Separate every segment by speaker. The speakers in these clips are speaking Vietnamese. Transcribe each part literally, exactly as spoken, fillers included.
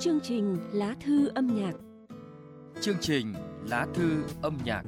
Speaker 1: Chương trình Lá thư âm nhạc.
Speaker 2: Chương trình Lá thư âm nhạc.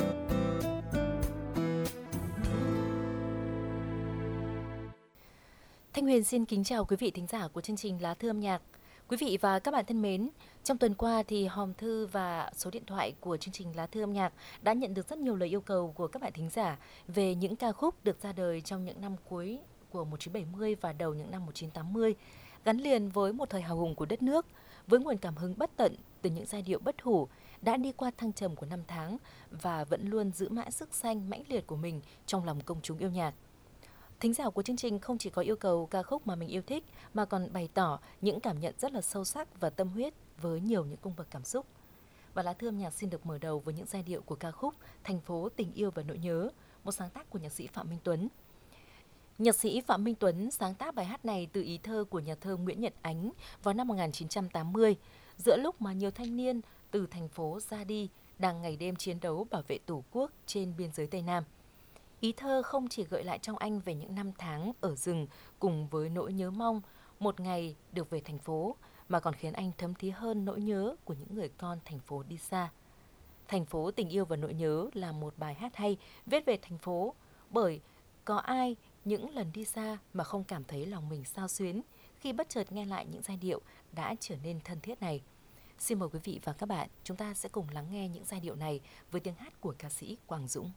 Speaker 3: Thanh Huyền xin kính chào quý vị thính giả của chương trình Lá thư âm nhạc. Quý vị và các bạn thân mến, trong tuần qua thì hòm thư và số điện thoại của chương trình Lá thư âm nhạc đã nhận được rất nhiều lời yêu cầu của các bạn thính giả về những ca khúc được ra đời trong những năm cuối của một nghìn chín trăm bảy mươi và đầu những năm một nghìn chín trăm tám mươi, gắn liền với một thời hào hùng của đất nước, với nguồn cảm hứng bất tận từ những giai điệu bất hủ đã đi qua thăng trầm của năm tháng và vẫn luôn giữ mãi sức xanh mãnh liệt của mình trong lòng công chúng yêu nhạc. Thính giả của chương trình không chỉ có yêu cầu ca khúc mà mình yêu thích mà còn bày tỏ những cảm nhận rất là sâu sắc và tâm huyết với nhiều những cung bậc cảm xúc. Và Lá thư âm nhạc xin được mở đầu với những giai điệu của ca khúc Thành phố tình yêu và nỗi nhớ, một sáng tác của nhạc sĩ Phạm Minh Tuấn. Nhạc sĩ Phạm Minh Tuấn sáng tác bài hát này từ ý thơ của nhà thơ Nguyễn Nhật Ánh vào năm một nghìn chín trăm tám mươi, giữa lúc mà nhiều thanh niên từ thành phố ra đi đang ngày đêm chiến đấu bảo vệ Tổ quốc trên biên giới Tây Nam. Ý thơ không chỉ gợi lại trong anh về những năm tháng ở rừng cùng với nỗi nhớ mong một ngày được về thành phố, mà còn khiến anh thấm thía hơn nỗi nhớ của những người con thành phố đi xa. Thành phố tình yêu và nỗi nhớ là một bài hát hay viết về thành phố, bởi có ai những lần đi xa mà không cảm thấy lòng mình xao xuyến khi bất chợt nghe lại những giai điệu đã trở nên thân thiết này. Xin mời quý vị và các bạn, chúng ta sẽ cùng lắng nghe những giai điệu này với tiếng hát của ca sĩ Quang Dũng.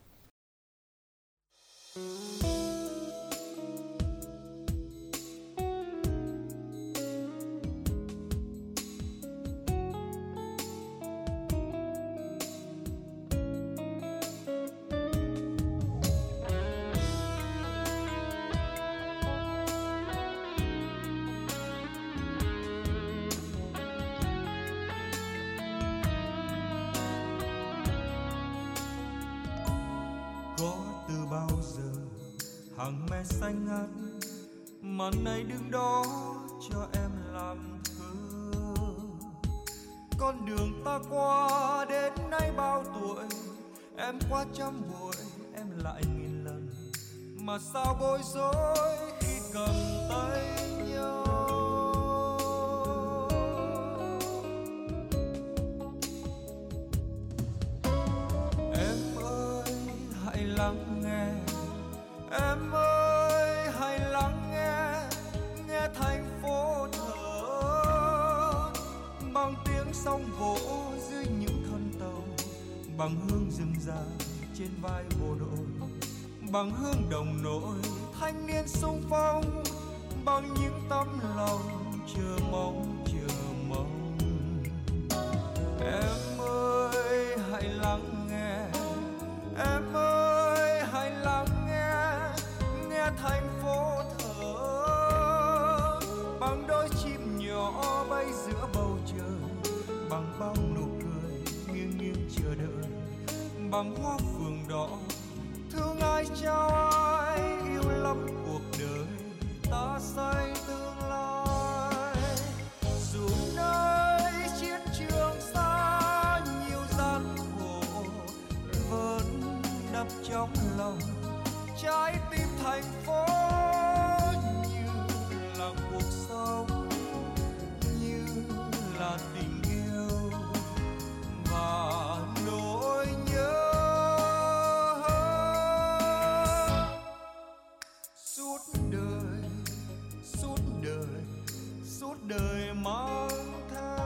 Speaker 4: Hàng me xanh ngắt mà nay đứng đó cho em làm thơ. Con đường ta qua đến nay bao tuổi, em qua trăm buổi em lại nghìn lần, mà sao bối rối khi cầm tay nhau. Em ơi hãy lắng nghe, em ơi hãy lắng nghe, nghe thành phố thở bằng tiếng sóng vỗ dưới những thân tàu, bằng hương rừng già trên vai bộ đội, bằng hương đồng đội thanh niên xung phong, bằng những tấm lòng chờ mong chờ mong. Em ơi hãy lắng nghe, em ơi hãy lắng nghe thành phố thở bằng đôi chim nhỏ bay giữa bầu trời, bằng bao nụ cười nghiêng nghiêng chờ đợi, bằng hoa phượng đỏ thương ai trao ai, yêu lắm cuộc đời ta xây tương lai. Dù nơi chiến trường xa nhiều gian khổ vẫn đập trong lòng, trái tim thành phố như là cuộc sống, như là tình yêu và nỗi nhớ. Suốt đời, suốt đời, suốt đời mang theo.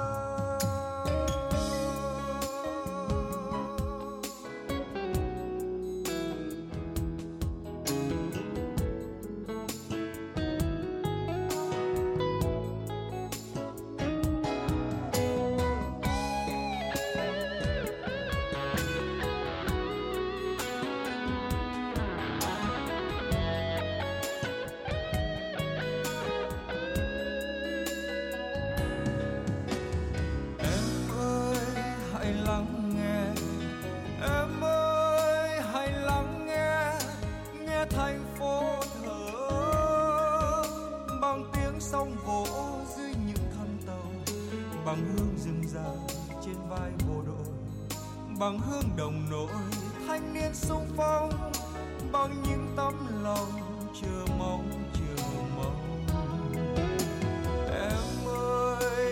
Speaker 4: Bằng hương rừng già trên vai bộ đội, bằng hương đồng nội thanh niên xung phong, bằng những tấm lòng chờ mong chờ mong. Em ơi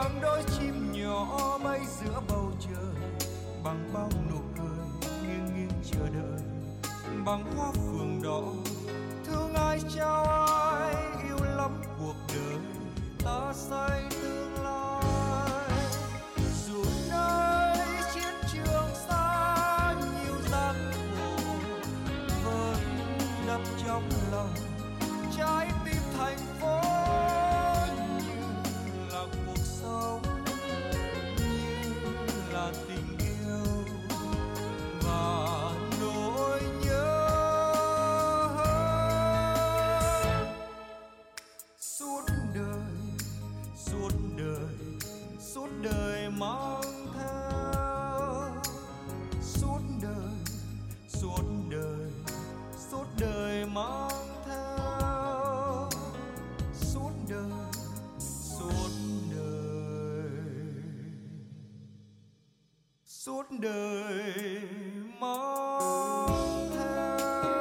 Speaker 4: bằng đôi chim nhỏ bay giữa bầu trời, bằng bao nụ cười nghiêng nghiêng chờ đợi, bằng hoa phượng đỏ thương ai trao ai, yêu lắm cuộc đời ta say tương lai. Dù nơi chiến trường xa nhiều gian khổ vẫn đập trong lòng, trái tim thành phố như là cuộc sống, như là tình yêu và nỗi nhớ. Suốt đời, suốt đời, suốt đời mang theo, suốt đời, suốt đời, suốt đời mang theo, suốt đời, suốt đời, suốt đời mang theo.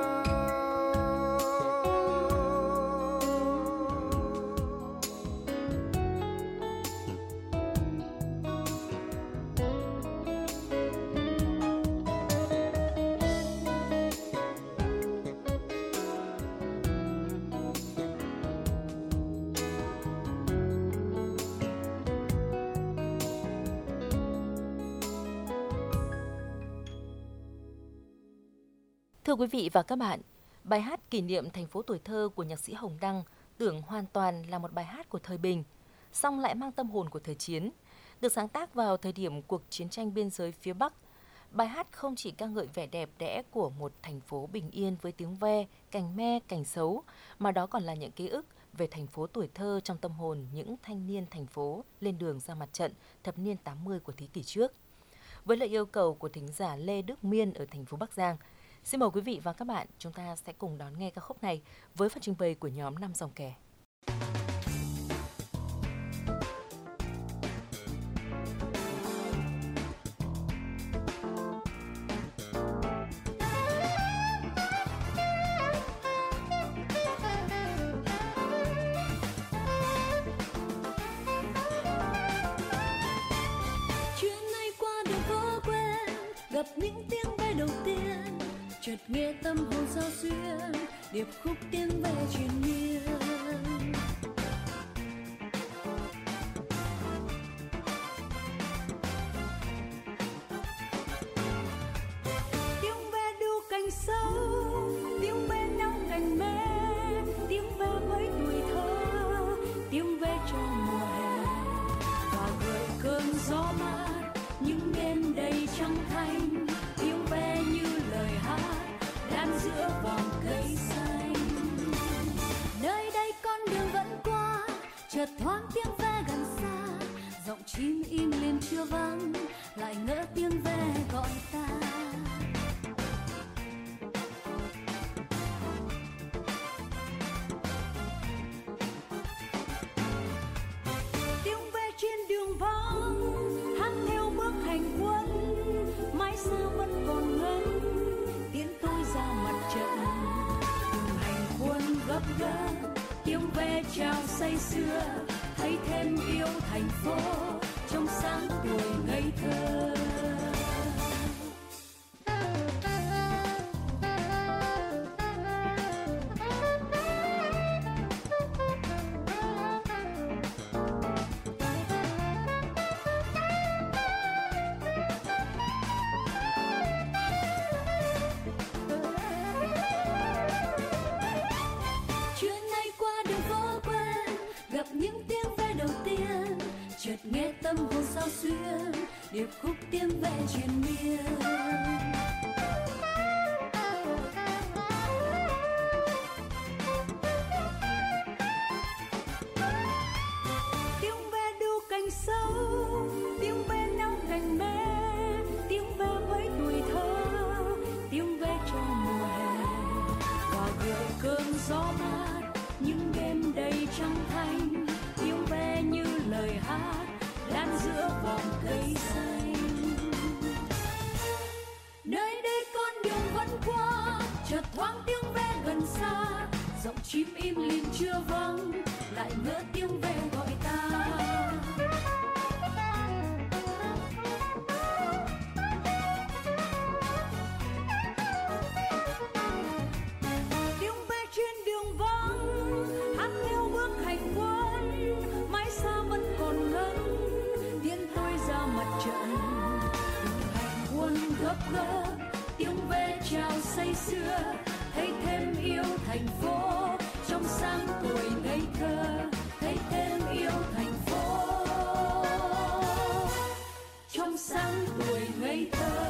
Speaker 3: Thưa quý vị và các bạn, bài hát kỷ niệm thành phố tuổi thơ của nhạc sĩ Hồng Đăng tưởng hoàn toàn là một bài hát của thời bình, song lại mang tâm hồn của thời chiến. Được sáng tác vào thời điểm cuộc chiến tranh biên giới phía Bắc, bài hát không chỉ ca ngợi vẻ đẹp đẽ của một thành phố bình yên với tiếng ve, cành me, cành sấu, mà đó còn là những ký ức về thành phố tuổi thơ trong tâm hồn những thanh niên thành phố lên đường ra mặt trận thập niên tám mươi của thế kỷ trước. Với lời yêu cầu của thính giả Lê Đức Miên ở thành phố Bắc Giang, xin mời quý vị và các bạn, chúng ta sẽ cùng đón nghe ca khúc này với phần trình bày của nhóm Năm Dòng Kẻ.
Speaker 5: Gặp những tiếng ve đầu tiên, chợt nghe tâm hồn giao duyên, điệp khúc tiếng ve truyền miên. Tiếng ve đu cành sâu, tiếng ve nao cành me, tiếng ve với tuổi thơ, tiếng ve cho mùa hè và gợi cơn gió mát những đêm đầy trăng thanh, tiếng ve như lời hát đan giữa vòng cây xanh. Nơi đây con đường vẫn qua, chợt thoáng tiếng ve gần xa, giọng chim im liền chưa vắng, lại ngỡ tiếng ve gọi ta. Tiếng ve trên đường vắng hát theo bước hành quân, mãi sao vẫn còn ngân tiến tôi ra mặt trận. Từng hành quân gấp gáp, tiếng ve chào say sưa, thấy thêm yêu thành phố trong sáng tuổi ngây thơ. Nghe tâm hồn sao xuyên, điệp khúc tiếng ve truyền miên. Tiếng ve đu cành sâu, tiếng ve nao cành me, tiếng ve với tuổi thơ, tiếng ve cho mùa hè và gợi cơn gió mát những đêm đầy trăng thanh, tiếng ve như lời hát đan giữa vòng cây xanh. Nơi đây con đường vẫn qua, chợt thoáng tiếng ve gần xa, giọng chim im lìm chưa vắng, lại ngỡ tiếng ve gọi ta. mặt trận. Hành quân gấp gáp tiếng ve chào say sưa, thấy thêm yêu thành phố trong sáng tuổi ngây thơ, thấy thêm yêu thành phố trong sáng tuổi ngây thơ.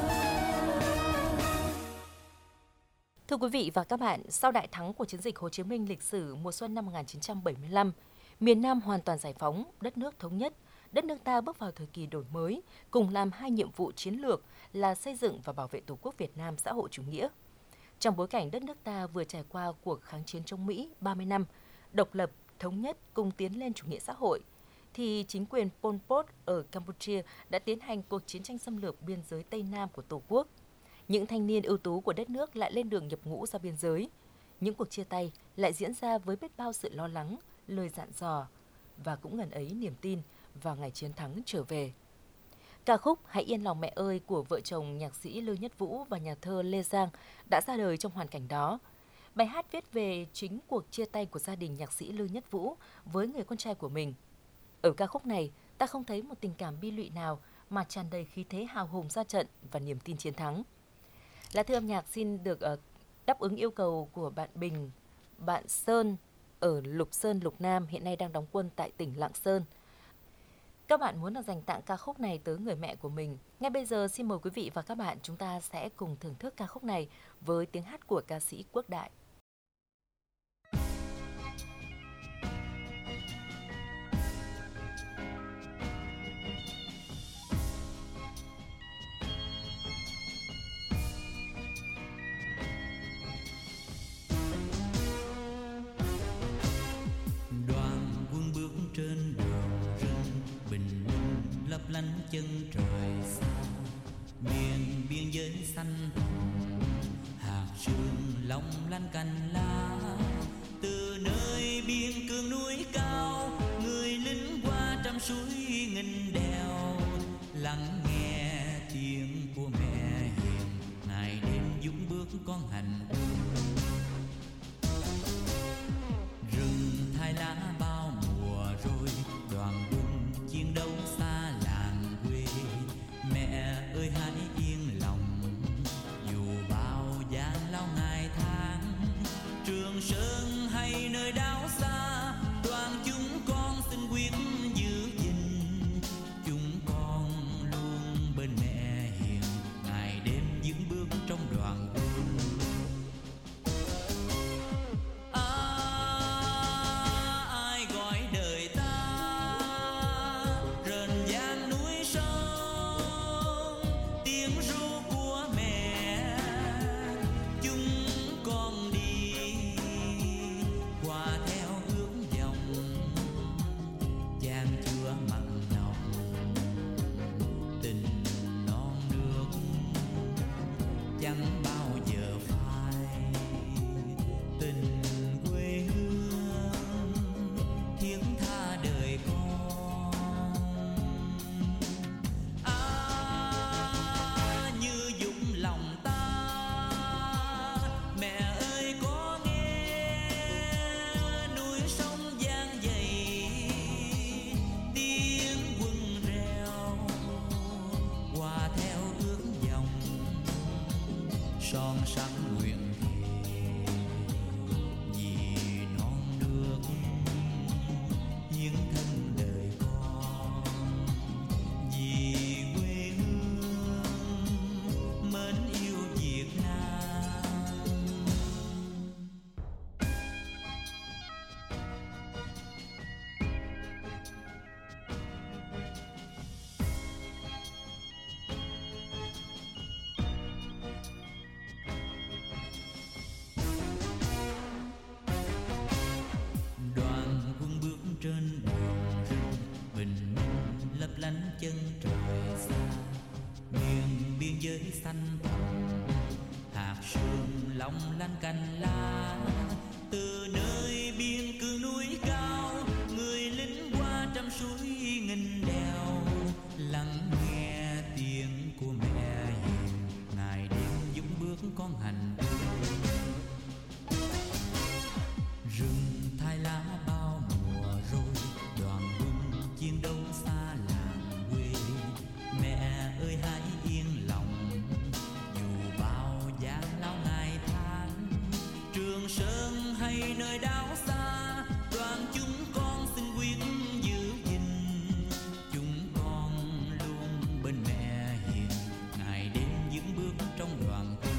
Speaker 3: Thưa quý vị và các bạn, sau đại thắng của chiến dịch Hồ Chí Minh lịch sử mùa xuân năm một nghìn chín trăm bảy mươi lăm, miền Nam hoàn toàn giải phóng, đất nước thống nhất, đất nước ta bước vào thời kỳ đổi mới, cùng làm hai nhiệm vụ chiến lược là xây dựng và bảo vệ Tổ quốc Việt Nam xã hội chủ nghĩa. Trong bối cảnh đất nước ta vừa trải qua cuộc kháng chiến chống Mỹ ba mươi năm, độc lập, thống nhất cùng tiến lên chủ nghĩa xã hội, thì chính quyền Pol Pot ở Campuchia đã tiến hành cuộc chiến tranh xâm lược biên giới Tây Nam của Tổ quốc. Những thanh niên ưu tú của đất nước lại lên đường nhập ngũ ra biên giới. Những cuộc chia tay lại diễn ra với biết bao sự lo lắng, lời dặn dò và cũng ngần ấy niềm tin vào ngày chiến thắng trở về. Ca khúc Hãy yên lòng mẹ ơi của vợ chồng nhạc sĩ Lưu Nhất Vũ và nhà thơ Lê Giang đã ra đời trong hoàn cảnh đó. Bài hát viết về chính cuộc chia tay của gia đình nhạc sĩ Lưu Nhất Vũ với người con trai của mình. Ở ca khúc này, ta không thấy một tình cảm bi lụy nào mà tràn đầy khí thế hào hùng ra trận và niềm tin chiến thắng. Lá thư âm nhạc xin được uh, đáp ứng yêu cầu của bạn Bình, bạn Sơn ở Lục Sơn, Lục Nam, hiện nay đang đóng quân tại tỉnh Lạng Sơn. Các bạn muốn được dành tặng ca khúc này tới người mẹ của mình. Ngay bây giờ xin mời quý vị và các bạn chúng ta sẽ cùng thưởng thức ca khúc này với tiếng hát của ca sĩ Quốc Đại.
Speaker 6: lánh chân trời xa, miền biên giới xanh hồng, hạt sương long lanh cành lá. Từ nơi biên cương núi cao, người lính qua trăm suối nghìn đèo, lắng nghe tiếng của mẹ hiền, ngày đêm dũng bước con hành quân. Rừng thay lá bao mùa rồi, đoàn quân chiến đấu xa làng quê. Mẹ ơi hãy yên lòng, dù bao gian lao ngày tháng. Trường Sơn hay nơi đảo xa, đoàn chúng con xin quyết giữ gìn. Chúng con luôn bên mẹ hiền, ngày đêm vững bước trong đoàn quân. Son sắc nguyện thề vì non nước hiến thân đời con, vì quê hương mến yêu Việt Nam. Trên đường rừng bình minh lấp lánh chân trời xa, miền biên giới xanh thẳm, hạt sương long lanh cành lá. Từ nơi biên cương núi cao, người lính qua trăm suối nghìn đèo, lắng nghe tiếng của mẹ hiền, ngày đêm dũng bước con hành quân. Rừng thay lá bao mùa rồi, đoàn quân chiến đấu xa làng quê. đảo xa, đoàn chúng con xin quyết giữ gìn, chúng con luôn bên mẹ hiền, ngày đêm vững bước trong đoàn quân.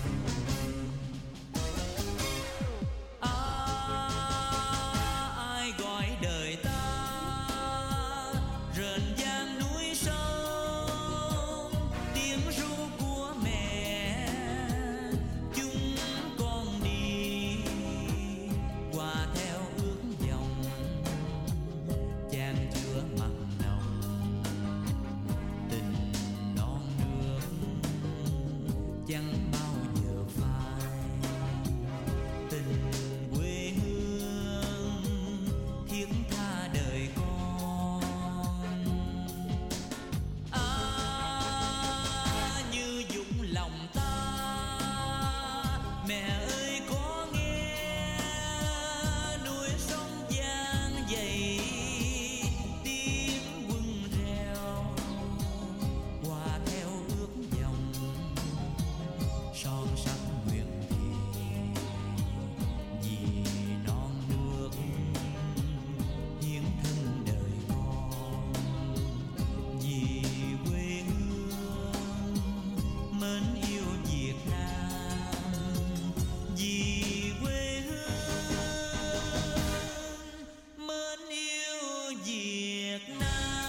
Speaker 6: Ai gọi đời ta rền vang núi sông, tiếng ru của mẹ chúng con đi qua theo ước vọng, chan chứa mặn nồng tình non nước chẳng bao giờ phai. Tình quê hương thiết tha đời con, à, như dũng lòng ta. Mẹ ơi có nghe núi sông vang dậy tiếng quân reo, qua theo ước vọng son sắc nguyện thề, vì non nước hiến thân đời con, vì quê hương mến yêu Việt Nam, vì quê hương mến yêu Việt Nam.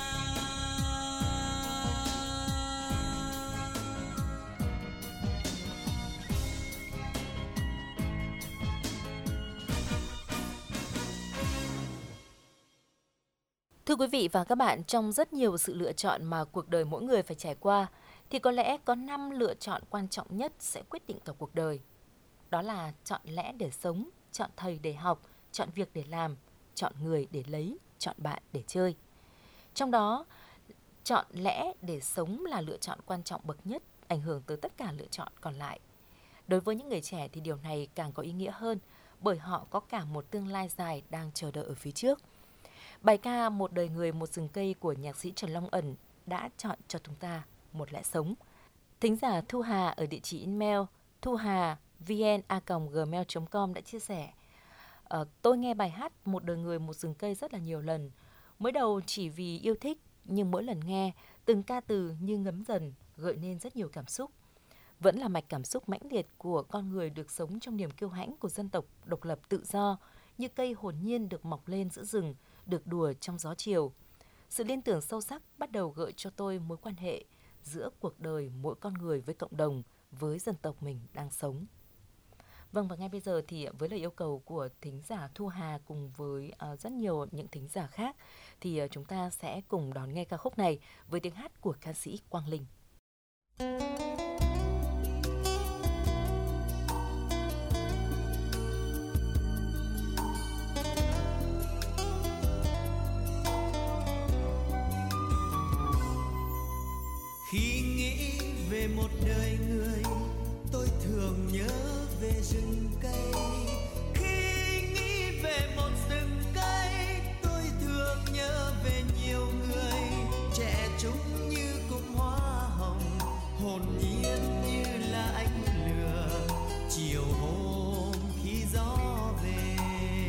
Speaker 3: Thưa quý vị và các bạn, trong rất nhiều sự lựa chọn mà cuộc đời mỗi người phải trải qua, thì có lẽ có năm lựa chọn quan trọng nhất sẽ quyết định cả cuộc đời. Đó là chọn lẽ để sống, chọn thầy để học, chọn việc để làm, chọn người để lấy, chọn bạn để chơi. Trong đó, chọn lẽ để sống là lựa chọn quan trọng bậc nhất, ảnh hưởng tới tất cả lựa chọn còn lại. Đối với những người trẻ thì điều này càng có ý nghĩa hơn, bởi họ có cả một tương lai dài đang chờ đợi ở phía trước. Bài ca Một đời người một rừng cây của nhạc sĩ Trần Long Ẩn đã chọn cho chúng ta một lẽ sống. Thính giả Thu Hà ở địa chỉ email thu hà vn a còng gmail chấm com đã chia sẻ: ờ, tôi nghe bài hát Một đời người một rừng cây rất là nhiều lần. Mới đầu chỉ vì yêu thích, nhưng mỗi lần nghe, từng ca từ như ngấm dần, gợi nên rất nhiều cảm xúc. Vẫn là mạch cảm xúc mãnh liệt của con người được sống trong niềm kiêu hãnh của dân tộc độc lập tự do, như cây hồn nhiên được mọc lên giữa rừng, được đùa trong gió chiều. Sự liên tưởng sâu sắc bắt đầu gợi cho tôi mối quan hệ giữa cuộc đời mỗi con người với cộng đồng, với dân tộc mình đang sống. Vâng, và ngay bây giờ thì với lời yêu cầu của thính giả Thu Hà cùng với uh, rất nhiều những thính giả khác, thì uh, chúng ta sẽ cùng đón nghe ca khúc này với tiếng hát của ca sĩ Quang Linh.
Speaker 4: Khi nghĩ về một đời người, tôi thường nhớ về rừng cây. Khi nghĩ về một rừng cây, tôi thường nhớ về nhiều người trẻ trung như cụm hoa hồng, hồn nhiên như là ánh lửa chiều hôm khi gió về.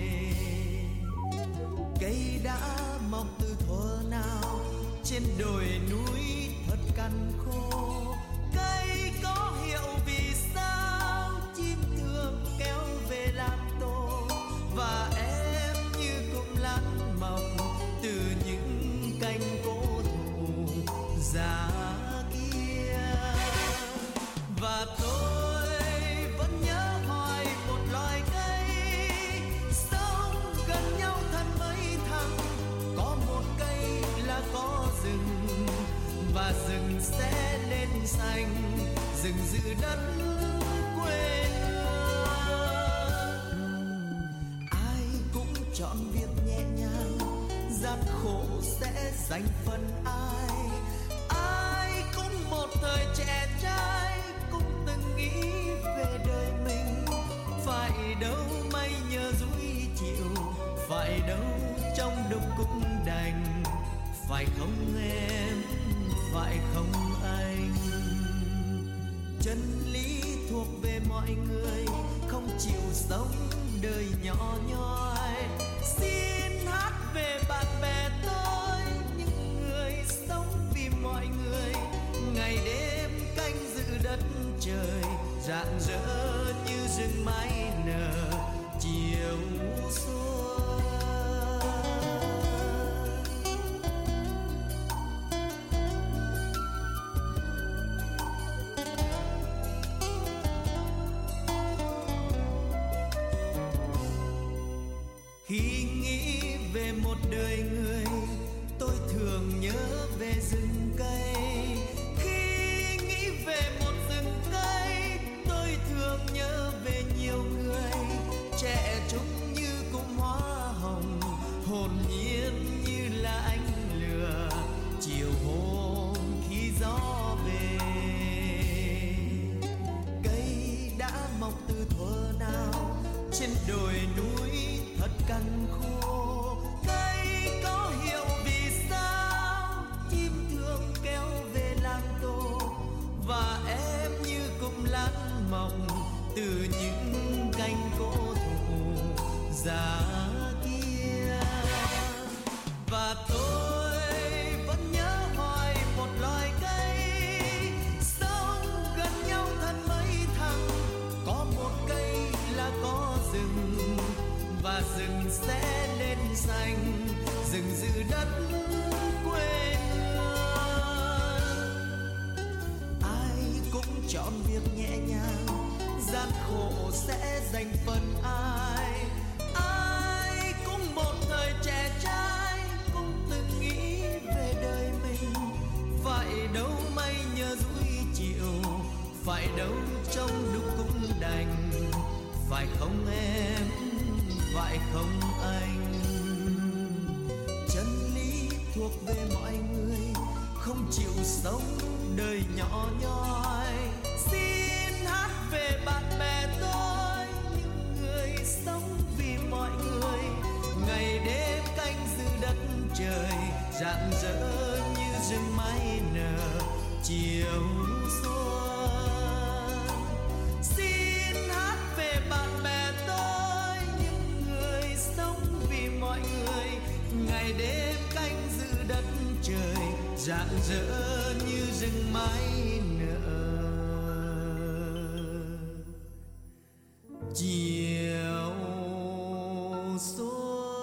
Speaker 4: Cây đã mọc từ thuở nào trên đồi núi thật cằn khô, cây có hiệu vì sao chim thường kéo về làm tổ, và em như cụm lá mọc từ những cành cổ thụ già kia. Và tôi vẫn nhớ hoài một loài cây sống gần nhau thân mấy thằng, có một cây là có rừng, và rừng sẽ lên xanh, rừng giữ đất quê hương. Ai cũng chọn việc nhẹ nhàng, gian khổ sẽ dành phần ai. Ai cũng một thời trẻ trai, cũng từng nghĩ về đời mình. Phải đâu mây nhờ dũi chịu, phải đâu trong đục cũng đành. Phải không em, phải không anh? Chân lý thuộc về mọi người, không chịu sống đời nhỏ nhoi.
Speaker 7: trời rạng rỡ như rừng mai nở chiều xuân. Khi nghĩ về một đời người, tôi thường nhớ về rừng cây. Khi nghĩ về một rừng cây, tôi thường nhớ về nhiều người trẻ trung như cụm hoa hồng, hồn nhiên như là ánh lửa chiều hôm khi gió về. Cây đã mọc từ thuở nào trên đồi núi thật cằn khô, cây có hiểu vì sao chim thương kéo về làng tô, và em như cụm lá mộng từ những cành cổ thụ già kia. Và tôi vẫn nhớ hoài một loài cây sống gần nhau thân mấy thằng, có một cây là có rừng và rừng sẽ lên xanh, rừng giữ đất quê hương. Ai cũng chọn việc nhẹ nhàng, gian khổ sẽ dành phần ai. Ai cũng một thời trẻ trai, cũng từng nghĩ về đời mình. Phải đâu may nhờ dũi chiều, phải đâu trong lúc cũng đành. Phải không em, phải không anh? Chân lý thuộc về mọi người, không chịu sống đời nhỏ nhoi. Xin hát về bạn bè tôi, những người sống vì mọi người. Ngày đêm canh giữ đất trời, rạng rỡ như rừng mai nở chiều xuân. Xin hát về bạn bè tôi, những người sống vì mọi người. Ngày đêm canh giữ đất trời, rạng rỡ như rừng mai nở chiều xuân.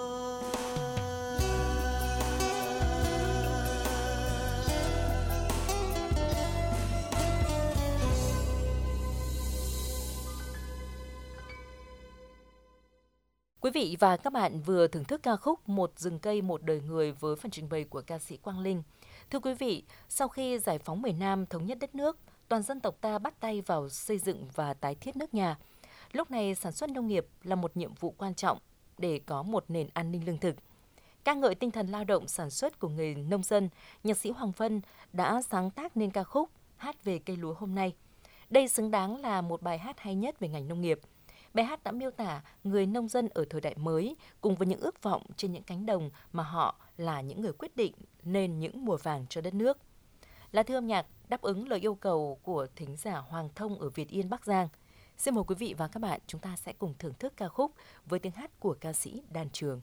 Speaker 3: Quý vị và các bạn vừa thưởng thức ca khúc Một rừng cây một đời người với phần trình bày của ca sĩ Quang Linh. Thưa quý vị, sau khi giải phóng miền Nam thống nhất đất nước, toàn dân tộc ta bắt tay vào xây dựng và tái thiết nước nhà. Lúc này sản xuất nông nghiệp là một nhiệm vụ quan trọng để có một nền an ninh lương thực. Ca ngợi tinh thần lao động sản xuất của người nông dân, nhạc sĩ Hoàng Vân đã sáng tác nên ca khúc Hát về cây lúa hôm nay. Đây xứng đáng là một bài hát hay nhất về ngành nông nghiệp. Bài hát đã miêu tả người nông dân ở thời đại mới cùng với những ước vọng trên những cánh đồng mà họ là những người quyết định nên những mùa vàng cho đất nước. Lá thư âm nhạc đáp ứng lời yêu cầu của thính giả Hoàng Thông ở Việt Yên, Bắc Giang. Xin mời quý vị và các bạn, chúng ta sẽ cùng thưởng thức ca khúc với tiếng hát của ca sĩ Đan Trường.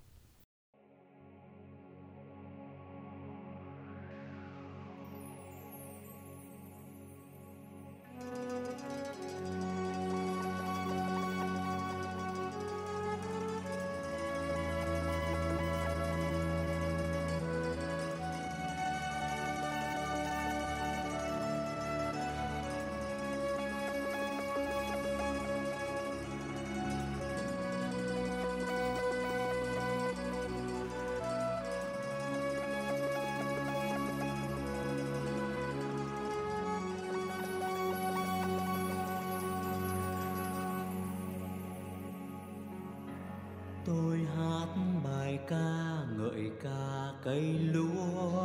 Speaker 7: Tôi hát bài ca ngợi ca cây lúa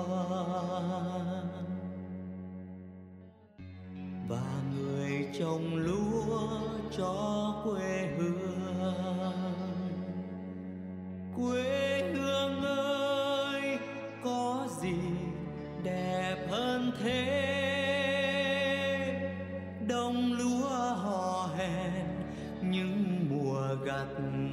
Speaker 7: và người trồng lúa cho quê hương. Quê hương ơi, có gì đẹp hơn thế? Đồng lúa hò hẹn những mùa gặt,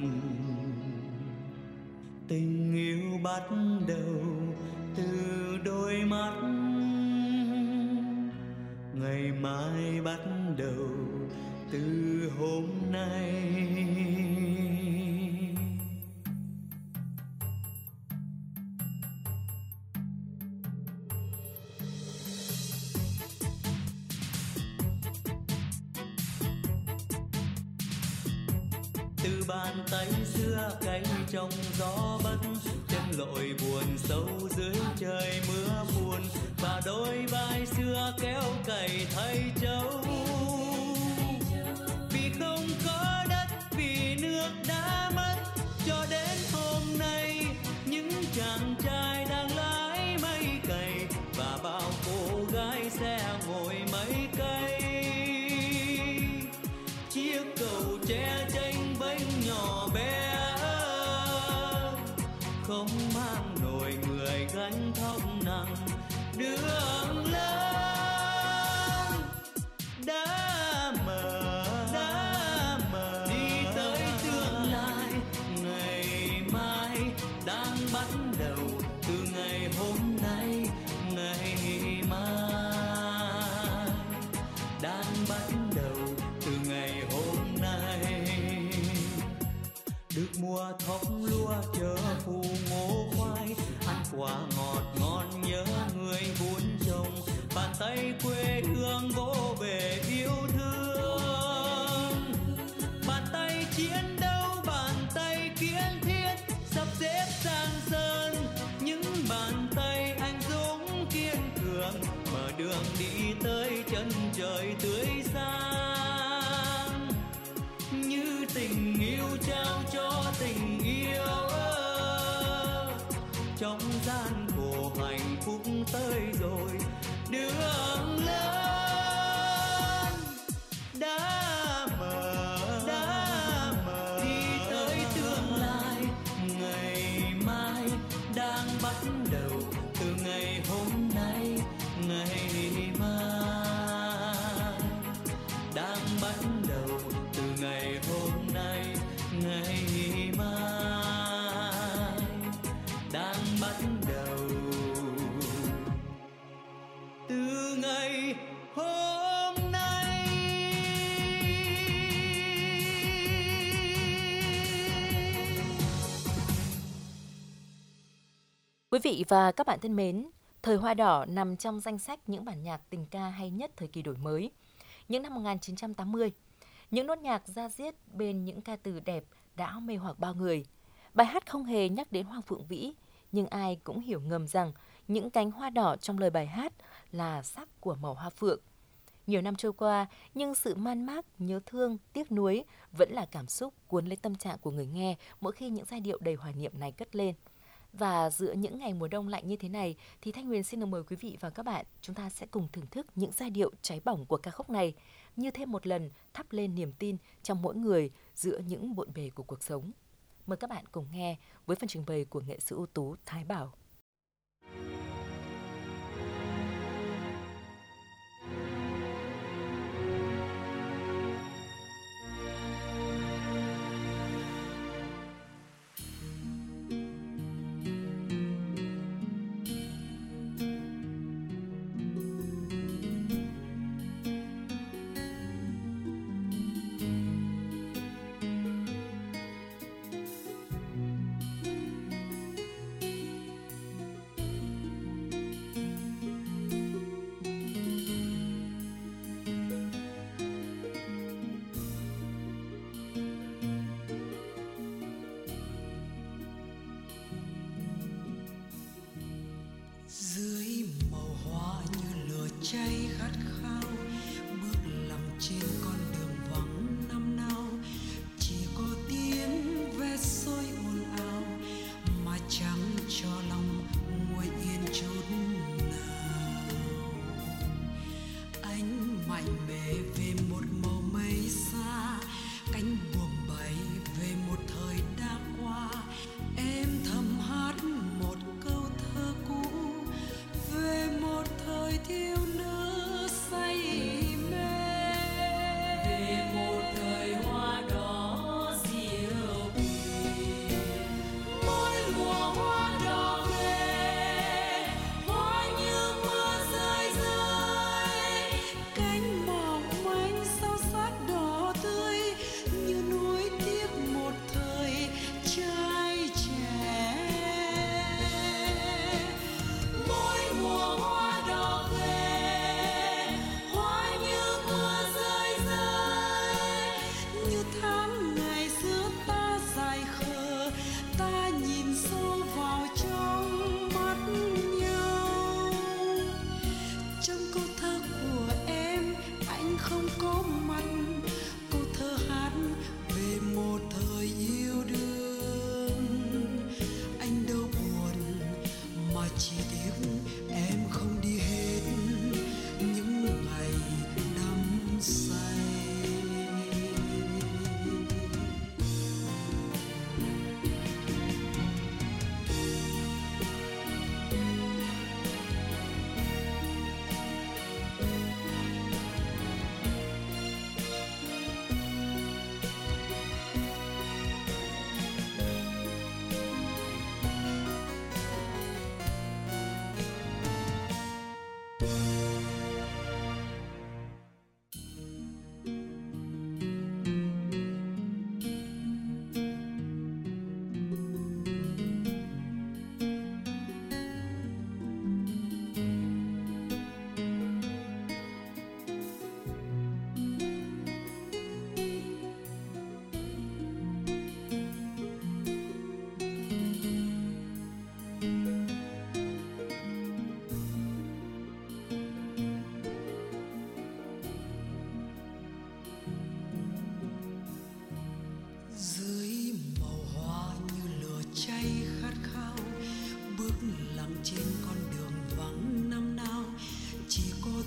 Speaker 7: tình yêu bắt đầu từ đôi mắt. Ngày mai bắt đầu từ hôm nay. Từ bàn tay xưa cánh trong gió bất, chân lội buồn sâu dưới trời mưa buồn, và đôi vai xưa kéo cày thay trâu. Vì không có đất, vì nước đã mất, cho đến hôm nay những chàng trai đang lái máy cày, và bao cô gái xe ngồi máy cây. Chiếc cầu tre tranh vênh nhỏ bé, không mang nổi người gánh thóc nặng. Đường lớn đã mở, đã mở đi tới tương lai. Ngày mai đang bắt đầu từ ngày hôm nay. Ngày mai đang bắt đầu từ ngày hôm nay. Được mùa thóc lúa chờ phù ngô khoai, ăn quả ngọt ngon nhớ người vun trồng. Bàn tay quê hương vỗ về yêu thương, bàn tay chiến đấu, bàn tay kiến thiết, sắp xếp sang sơn. Những bàn tay anh dũng kiên cường, mở đường đi tới chân trời tươi sáng. Như tình yêu trao cho tình yêu, trong gian khổ hạnh phúc tới rồi. Đường lớn đã mở, đã mở đi tới tương lai. Ngày mai đang bắt đầu từ ngày hôm nay. Ngày mai đang bắt đầu từ ngày hôm nay. Ngày mai đang bắt đầu từ ngày hôm nay.
Speaker 3: Quý vị và các bạn thân mến, Thời Hoa Đỏ nằm trong danh sách những bản nhạc tình ca hay nhất thời kỳ đổi mới. Những năm một nghìn chín trăm tám mươi, những nốt nhạc da diết bên những ca từ đẹp đã mê hoặc bao người. Bài hát không hề nhắc đến Hoàng Phượng Vĩ, nhưng ai cũng hiểu ngầm rằng những cánh hoa đỏ trong lời bài hát là sắc của màu hoa phượng. Nhiều năm trôi qua, nhưng sự man mác, nhớ thương, tiếc nuối vẫn là cảm xúc cuốn lấy tâm trạng của người nghe mỗi khi những giai điệu đầy hoài niệm này cất lên. Và giữa những ngày mùa đông lạnh như thế này thì Thanh Huyền xin được mời quý vị và các bạn, chúng ta sẽ cùng thưởng thức những giai điệu cháy bỏng của ca khúc này, như thêm một lần thắp lên niềm tin trong mỗi người giữa những bộn bề của cuộc sống. Mời các bạn cùng nghe với phần trình bày của nghệ sĩ ưu tú Thái Bảo.
Speaker 7: Dưới màu hoa như lửa cháy khát khao, bước lầm trên con đường vắng năm nào, chỉ có tiếng ve soi ồn ào mà chẳng cho lòng nguôi yên chút nào. Ánh mạnh mẽ về một màu mây xa, cánh buồm bay về một thời đã qua. Em thầm hát một câu thơ cũ về một thời thiếu nữ say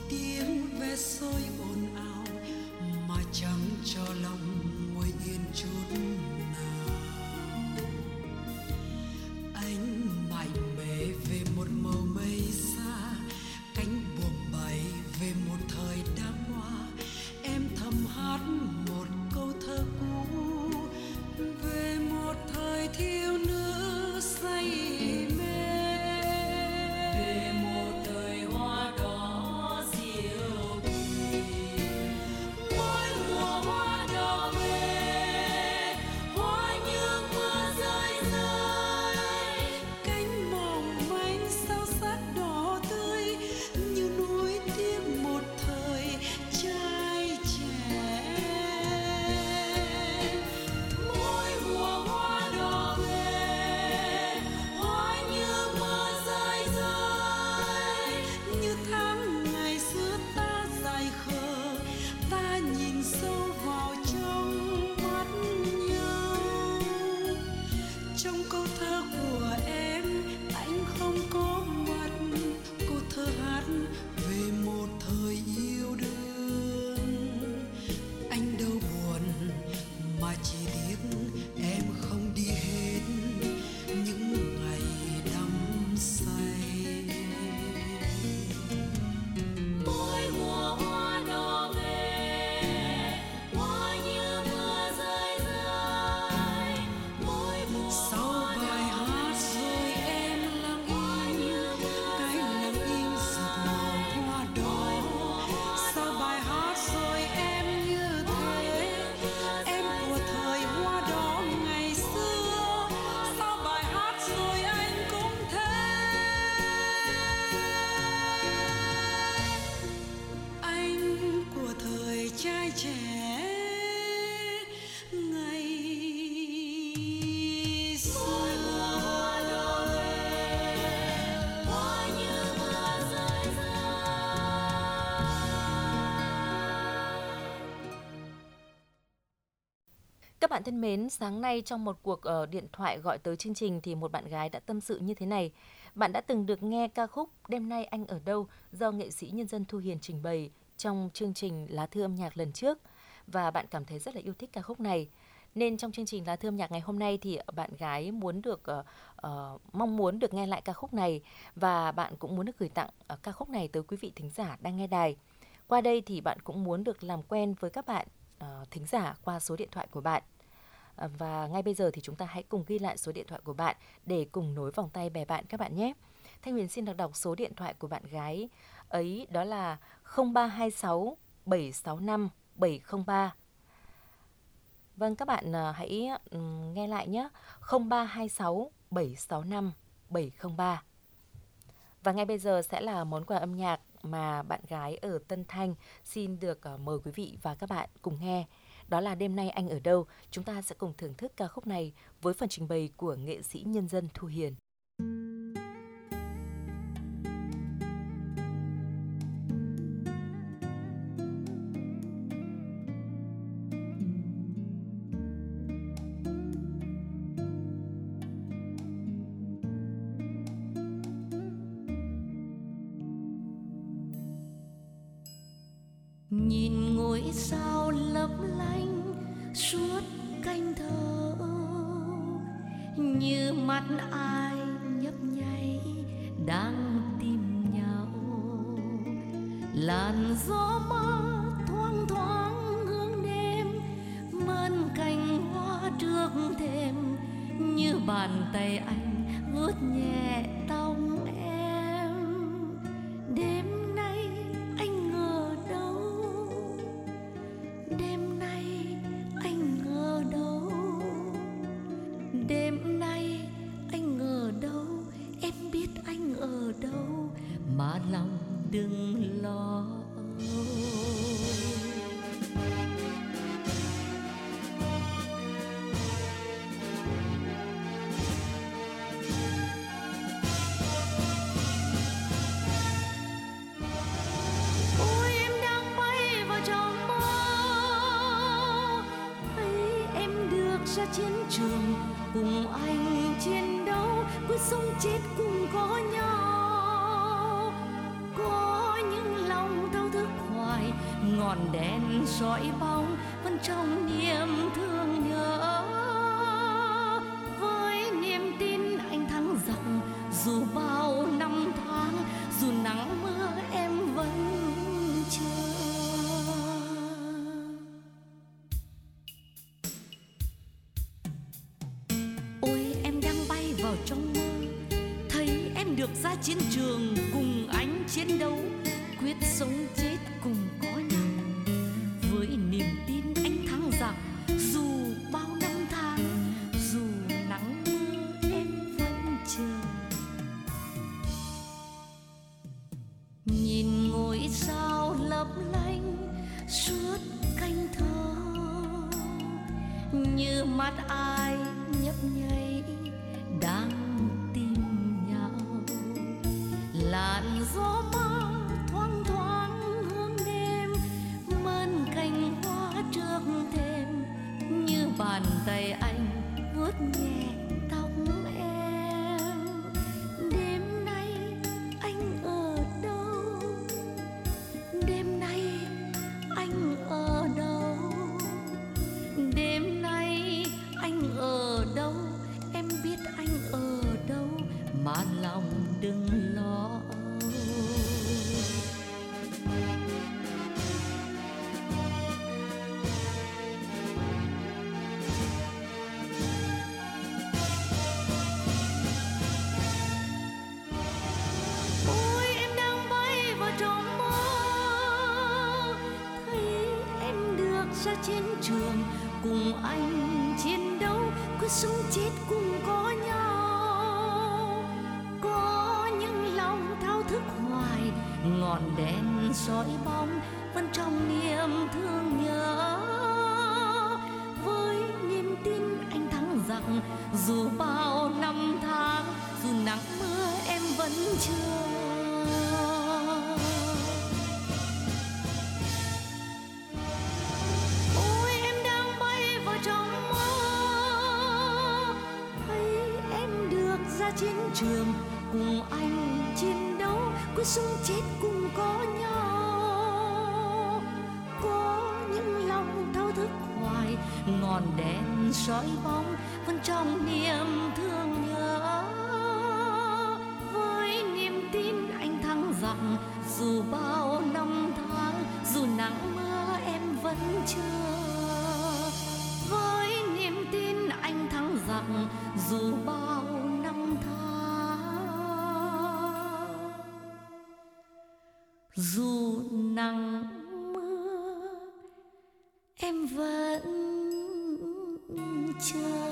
Speaker 7: tiếng ve soi ồn ào mà chẳng cho lòng ngồi yên chút nào. Anh mạnh mẽ về một màu mây xa, cánh buồm bay về một thời đám hoa. Em thầm hát một câu thơ cũ về một thời thiếu nữ say mê,
Speaker 6: về một thời hoa đỏ diệu kỳ.
Speaker 7: mỗi mùa hoa đỏ về, hoa như mưa rơi rơi, cánh mỏng manh sao sắc đỏ tươi như nuối tiếc một thời trai trẻ. Mỗi mùa hoa đỏ về, hoa như mưa rơi rơi, như tháng ngày xưa ta dài khờ, ta nhìn sâu vào trong mắt nhau. Trong câu thơ của em, anh không có mặt. Câu thơ hát về một thời yêu đương. Anh đâu buồn mà chỉ tiếc em không đi hết những ngày đắm say.
Speaker 6: Mỗi mùa hoa đỏ về, hoa như mưa rơi rơi. Mỗi mùa
Speaker 7: Sau bài hát rồi em lặng im, cái lặng im giọt màu hoa đỏ. Sau bài hát rồi em như thế, em của thời hoa đỏ ngày xưa. Sau bài hát rồi anh cũng thế, anh của thời trai trẻ ngày xưa.
Speaker 6: hoa như mưa rơi rơi.
Speaker 3: Các bạn thân mến, sáng nay trong một cuộc ờ, điện thoại gọi tới chương trình thì một bạn gái đã tâm sự như thế này. Bạn đã từng được nghe ca khúc Đêm nay anh ở đâu do nghệ sĩ nhân dân Thu Hiền trình bày trong chương trình Lá Thư Âm Nhạc lần trước và bạn cảm thấy rất là yêu thích ca khúc này. Nên trong chương trình Lá Thư Âm Nhạc ngày hôm nay thì bạn gái muốn được ờ, ờ, mong muốn được nghe lại ca khúc này và bạn cũng muốn được gửi tặng ờ, ca khúc này tới quý vị thính giả đang nghe đài. Qua đây thì bạn cũng muốn được làm quen với các bạn ờ, thính giả qua số điện thoại của bạn. À, Và ngay bây giờ thì chúng ta hãy cùng ghi lại số điện thoại của bạn để cùng nối vòng tay bè bạn các bạn nhé. Thanh Huyền xin được đọc số điện thoại của bạn gái ấy, đó là không ba hai sáu bảy sáu năm bảy không ba. Vâng, các bạn à, hãy ừm, nghe lại nhé. không ba hai sáu bảy sáu năm bảy không ba. Và ngay bây giờ sẽ là món quà âm nhạc mà bạn gái ở Tân Thanh xin được ờ, mời quý vị và các bạn cùng nghe. Đó là Đêm nay anh ở đâu. Chúng ta sẽ cùng thưởng thức ca khúc này với phần trình bày của nghệ sĩ nhân dân Thu Hiền.
Speaker 5: Nhìn ngôi sao lấp lánh suốt canh thơ, như mắt ai nhấp nháy đang tìm nhau. Làn gió mơ thoang thoáng hương đêm, mơn cành hoa trước thềm, như bàn tay anh vuốt nhẹ tóc em. Đêm nay anh ngờ đâu, đêm nay anh ngờ đâu, đêm nay anh ngờ đâu, em biết anh ở đâu mà lòng đừng lo. Ôi em đang bay vào trong mơ, thấy em được ra chiến trường cùng anh chiến đấu, quyết sống chết cùng có nhau. Có những lòng thao ngọn đèn soi bóng vẫn trong niềm thương nhớ. Với niềm tin anh thắng giặc, dù bao năm tháng, dù nắng mưa em vẫn chờ. Ôi em đang bay vào trong mơ, thấy em được ra chiến trường cùng anh chiến đấu, quyết sống chết cùng có nhau. Với niềm tin anh thắng giặc, dù bao năm tháng, dù nắng mưa em vẫn chờ. Nhìn ngôi sao lấp lánh suốt canh thơ, như mắt ai nhấp nháy đang tìm nhau. Làn gió mơ thoáng thoáng hương đêm, mơn cành hoa trước thềm, như bàn tay anh vuốt nhẹ tóc em. Đêm nay anh ở đâu? Đêm nay anh ở đâu? Đêm nay anh ở đâu? Em biết anh ở đâu mà lòng đừng lo. Ôi em đang bay vào trong mơ, thấy em được ra chiến trường cùng anh chiến đấu, quyết sống chết cùng có nhau. Có những lòng thao thức hoài, ngọn đèn soi bóng vẫn trong niềm thương nhớ. Với niềm tin anh thắng giặc, dù bao năm tháng, dù nắng mưa em vẫn chờ. Ôi em đang bay vào trong mơ, thấy em được ra chiến trường cùng anh chiến đấu, quyết sống chết cùng có nhau. Có những lòng thao thức hoài, ngọn đèn soi bóng vẫn trong niềm thương nhớ. Với niềm tin anh thắng giặc, dù bao năm tháng, dù nắng mưa em vẫn chờ. Với niềm tin anh thắng giặc, dù bao năm tháng, dù nắng mưa em vẫn chờ.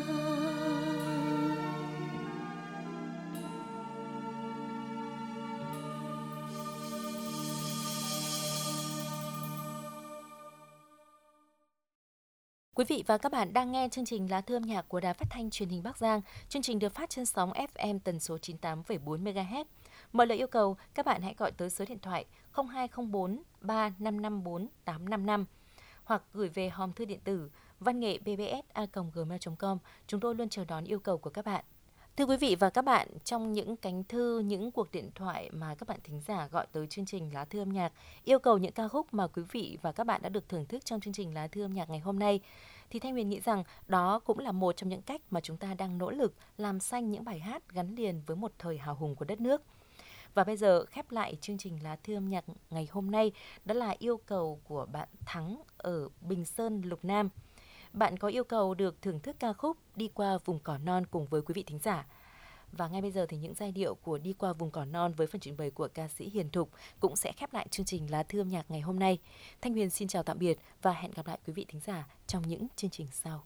Speaker 3: Quý vị và các bạn đang nghe chương trình Lá Thư âm nhạc của Đài Phát thanh Truyền hình Bắc Giang. Chương trình được phát trên sóng ép em tần số chín mươi tám phẩy bốn mê ga héc. Mọi lời yêu cầu, các bạn hãy gọi tới số điện thoại không hai không bốn ba năm năm bốn tám năm năm hoặc gửi về hòm thư điện tử văn nghệ b b s a còng gmail chấm com. Chúng tôi luôn chờ đón yêu cầu của các bạn. Thưa quý vị và các bạn, trong những cánh thư, những cuộc điện thoại mà các bạn thính giả gọi tới chương trình Lá Thư âm nhạc, yêu cầu những ca khúc mà quý vị và các bạn đã được thưởng thức trong chương trình Lá Thư âm nhạc ngày hôm nay, thì Thanh Huyền nghĩ rằng đó cũng là một trong những cách mà chúng ta đang nỗ lực làm xanh những bài hát gắn liền với một thời hào hùng của đất nước. Và bây giờ khép lại chương trình Lá Thư âm nhạc ngày hôm nay, đó là yêu cầu của bạn Thắng ở Bình Sơn, Lục Nam. Bạn có yêu cầu được thưởng thức ca khúc Đi qua vùng cỏ non cùng với quý vị thính giả. Và ngay bây giờ thì những giai điệu của Đi qua vùng cỏ non với phần trình bày của ca sĩ Hiền Thục cũng sẽ khép lại chương trình Lá Thư âm nhạc ngày hôm nay. Thanh Huyền xin chào tạm biệt và hẹn gặp lại quý vị thính giả trong những chương trình sau.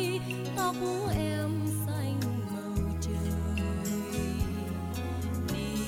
Speaker 5: Em xanh màu trời đi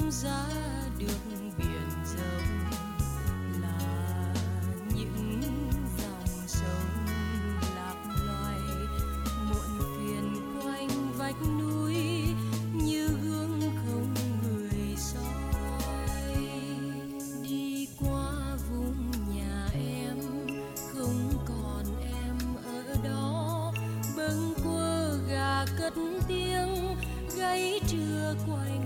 Speaker 5: khám giá được biển rộng là những dòng sông lạc loài, muộn phiền quanh vách núi như gương không người soi. Đi qua vùng nhà em không còn em ở đó, bâng quơ gà cất tiếng gáy trưa quay